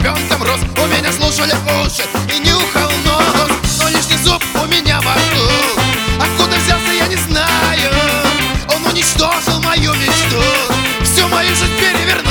ребенком рос. У меня слушали уши и нюхал нос, но лишний зуб у меня во рту. Откуда взялся, я не знаю. Он уничтожил мою мечту, всю мою жизнь перевернул.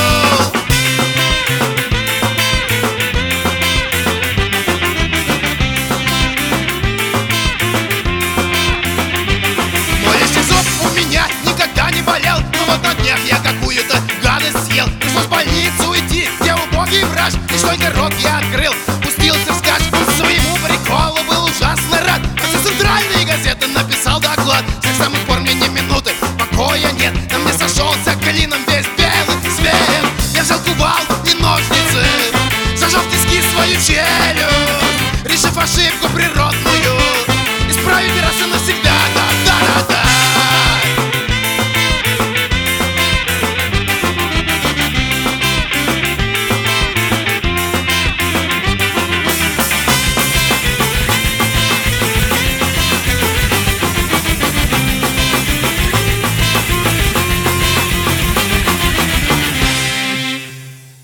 Мой лишний зуб у меня никогда не болел, но вот на днях я какую-то гадость съел. Пришлось в больницу идти, где убогий врач. Лишь только рот я открыл, пустился вскачь. Своему приколу был ужасно рад. Хотя центральные газеты написал доклад. С тех самых пор мне ни минуты покоя нет. На мне сошелся клином весь белый свет. Я взял кувалду и ножницы, зажал в тиски свою челюсть, решив ошибку природную